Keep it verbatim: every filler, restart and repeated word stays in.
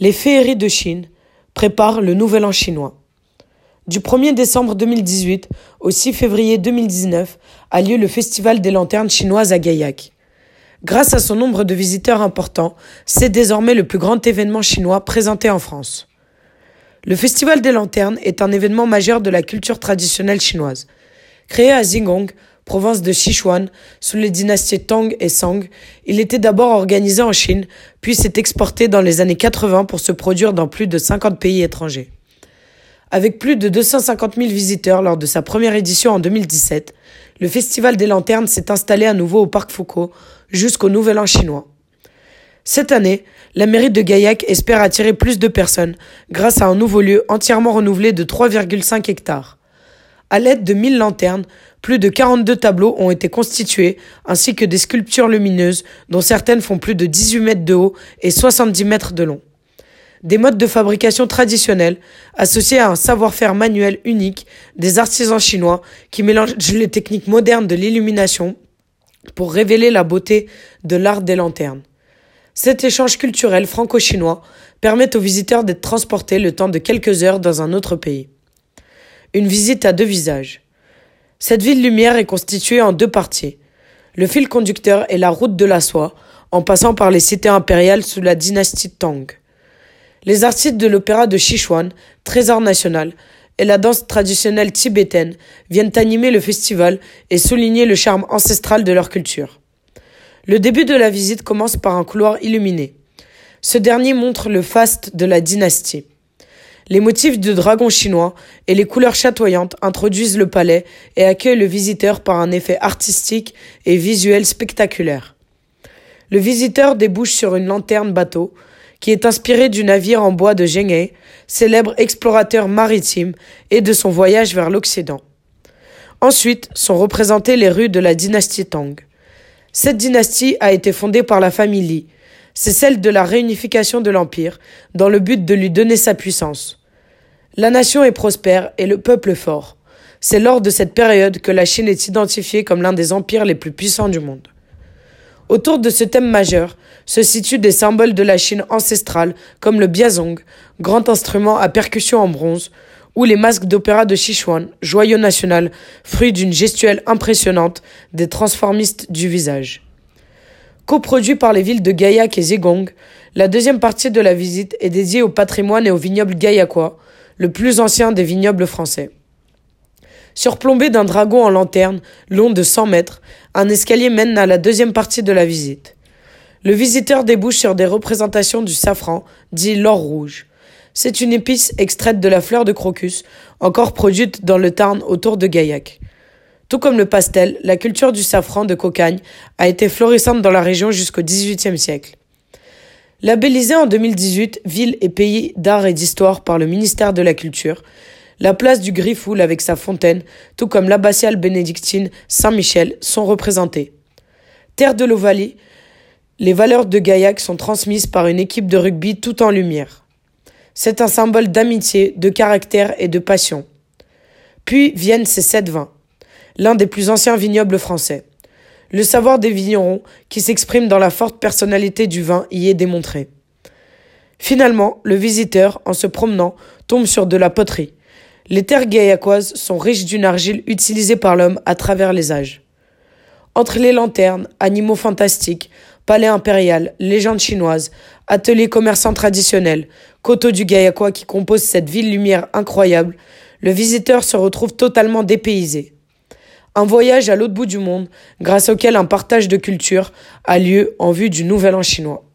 Les féeries de Chine préparent le Nouvel An chinois. Du premier décembre deux mille dix-huit au six février deux mille dix-neuf a lieu le Festival des lanternes chinoises à Gaillac. Grâce à son nombre de visiteurs importants, c'est désormais le plus grand événement chinois présenté en France. Le Festival des lanternes est un événement majeur de la culture traditionnelle chinoise. Créé à Zigong, province de Sichuan, sous les dynasties Tang et Song, il était d'abord organisé en Chine, puis s'est exporté dans les années quatre-vingts pour se produire dans plus de cinquante pays étrangers. Avec plus de deux cent cinquante mille visiteurs lors de sa première édition en deux mille dix-sept, le Festival des lanternes s'est installé à nouveau au Parc Foucault jusqu'au Nouvel An chinois. Cette année, la mairie de Gaillac espère attirer plus de personnes grâce à un nouveau lieu entièrement renouvelé de trois virgule cinq hectares. À l'aide de mille lanternes, plus de quarante-deux tableaux ont été constitués, ainsi que des sculptures lumineuses, dont certaines font plus de dix-huit mètres de haut et soixante-dix mètres de long. Des modes de fabrication traditionnels, associés à un savoir-faire manuel unique des artisans chinois qui mélangent les techniques modernes de l'illumination pour révéler la beauté de l'art des lanternes. Cet échange culturel franco-chinois permet aux visiteurs d'être transportés le temps de quelques heures dans un autre pays. Une visite à deux visages. Cette ville lumière est constituée en deux parties. Le fil conducteur est la route de la soie, en passant par les cités impériales sous la dynastie Tang. Les artistes de l'opéra de Sichuan, trésor national, et la danse traditionnelle tibétaine viennent animer le festival et souligner le charme ancestral de leur culture. Le début de la visite commence par un couloir illuminé. Ce dernier montre le faste de la dynastie. Les motifs de dragons chinois et les couleurs chatoyantes introduisent le palais et accueillent le visiteur par un effet artistique et visuel spectaculaire. Le visiteur débouche sur une lanterne bateau qui est inspirée du navire en bois de Zhenghe, célèbre explorateur maritime, et de son voyage vers l'Occident. Ensuite sont représentées les rues de la dynastie Tang. Cette dynastie a été fondée par la famille Li. C'est celle de la réunification de l'Empire, dans le but de lui donner sa puissance. La nation est prospère et le peuple fort. C'est lors de cette période que la Chine est identifiée comme l'un des empires les plus puissants du monde. Autour de ce thème majeur se situent des symboles de la Chine ancestrale comme le biazong, grand instrument à percussion en bronze, ou les masques d'opéra de Sichuan, joyau national, fruit d'une gestuelle impressionnante des transformistes du visage. Coproduit par les villes de Gaillac et Zigong, la deuxième partie de la visite est dédiée au patrimoine et au vignoble gaillacois, le plus ancien des vignobles français. Surplombé d'un dragon en lanterne, long de cent mètres, un escalier mène à la deuxième partie de la visite. Le visiteur débouche sur des représentations du safran, dit l'or rouge. C'est une épice extraite de la fleur de crocus, encore produite dans le Tarn autour de Gaillac. Tout comme le pastel, la culture du safran de cocagne a été florissante dans la région jusqu'au dix-huitième siècle. Labellisée en deux mille dix-huit ville et pays d'art et d'histoire par le ministère de la Culture, la place du Griffoul avec sa fontaine, tout comme l'abbatiale bénédictine Saint-Michel, sont représentées. Terre de l'Ovalie, les valeurs de Gaillac sont transmises par une équipe de rugby tout en lumière. C'est un symbole d'amitié, de caractère et de passion. Puis viennent ces sept vins, l'un des plus anciens vignobles français. Le savoir des vignerons, qui s'exprime dans la forte personnalité du vin, y est démontré. Finalement, le visiteur, en se promenant, tombe sur de la poterie. Les terres gaillacoises sont riches d'une argile utilisée par l'homme à travers les âges. Entre les lanternes, animaux fantastiques, palais impérial, légendes chinoises, ateliers commerçants traditionnels, coteaux du Gaillacois qui composent cette ville lumière incroyable, le visiteur se retrouve totalement dépaysé. Un voyage à l'autre bout du monde, grâce auquel un partage de culture a lieu en vue du Nouvel An chinois.